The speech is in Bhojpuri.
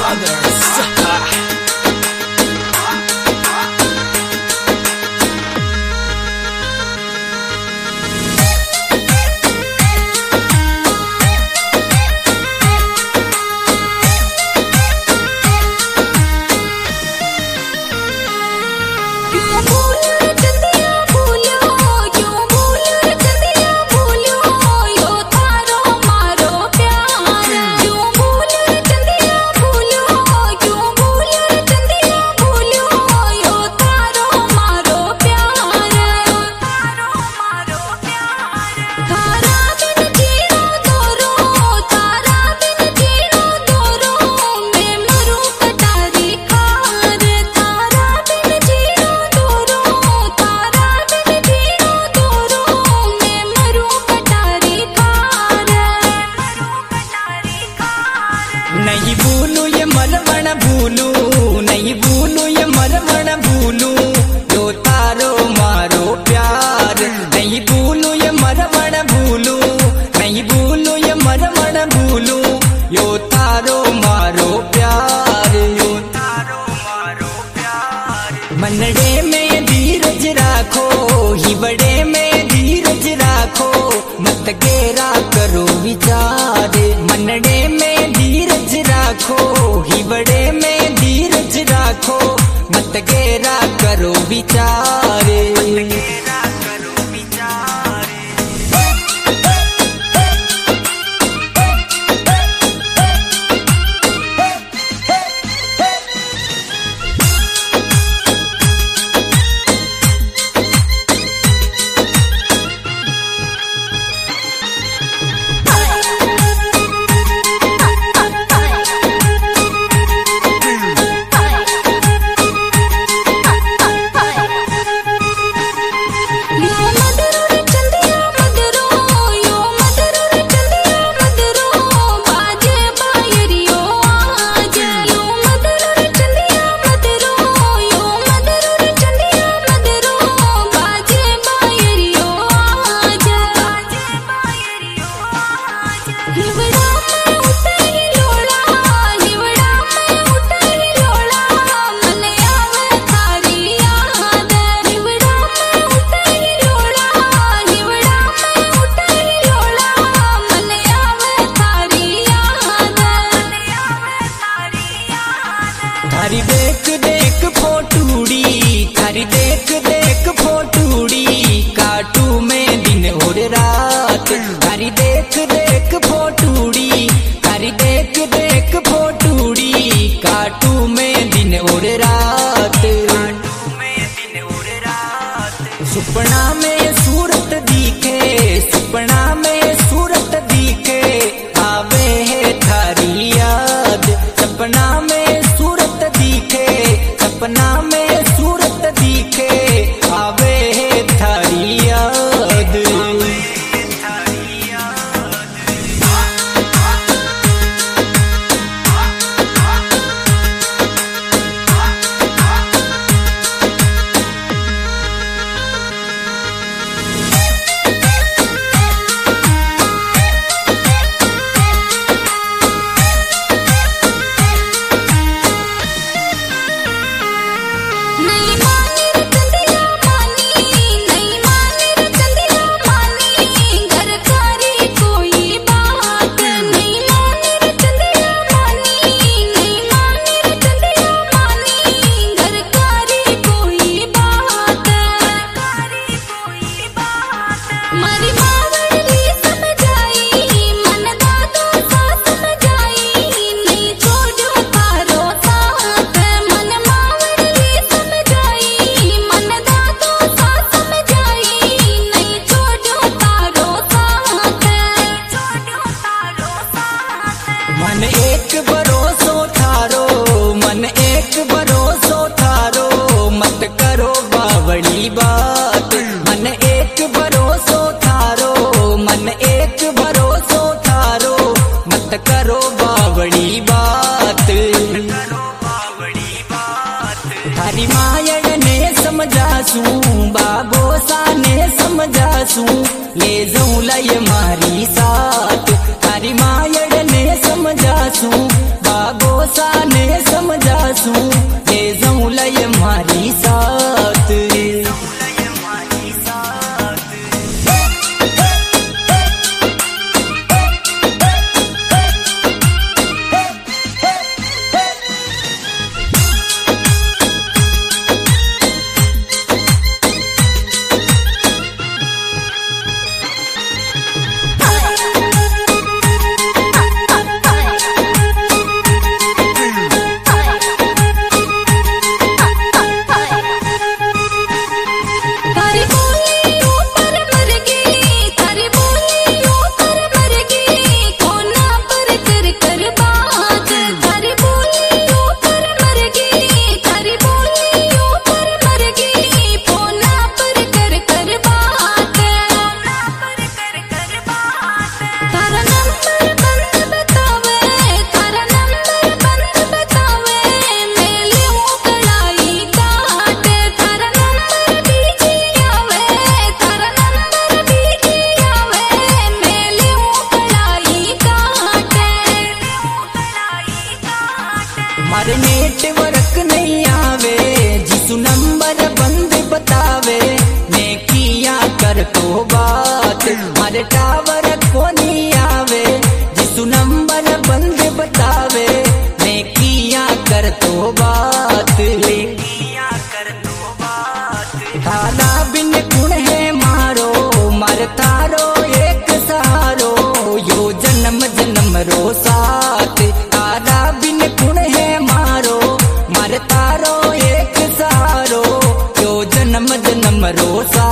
Brothers. नहीं भूलू ये मरवण भूलू, नहीं भूलू ये मरवण भूलू, जो तारो मारो प्यार। नहीं भूलू ये मरवण भूलू, नहीं भूलू ये मरवण भूलू, यो तारो मारो प्यार, यो तारो मारो प्यार। मनड़े में धीरज राखो, हिबड़े में धीरज राखो, मत गेरा करो विचार। मनड़े में धीरज राखो, हिबड़े में धीरज राखो, मत गेरा करो विचार। थारी देख देख फोटूड़ी, थारी देख देख फोटूड़ी, काटू में दिन और रात। थारी देख देख फोटूड़ी, थारी देख देख फोटूड़ी, काटू में दिन और रात। सुपना में सूरत दिखे, सुपना में सूरत दिखे, आवे है थारी याद। सपना में सूरत दिखे, सपना में सूरत दिखे, आवे है थारी याद। मन एक भरोसो थारो, मन एक भरोसो थारो, मत करो बावड़ी बात। मन एक भरोसो थारो, मन एक भरोसो थारो, मत करो बावड़ी बात। थारी मायड़ ने समझासू, बागोसा ने समझासू, ले जाऊं लय मारी साथ। थारी मायड़ ने समझासू, बागोसा ने मारी साथ। मारे नेटवर्क नहीं आवे जिसु नंबर बंद बतावे, मैं किया कर तो बात मारे टावर को नहीं आवे जिसु नंबर बंद बतावे, मैं किया कर तो बात थारा बिन गुण है मारो मार तारो एक सहारो, यो जन्म जन्म रो साथ तारा बिन गुण है मारो मार तारो एक सहारो, यो जन्म जन्म रो साथ।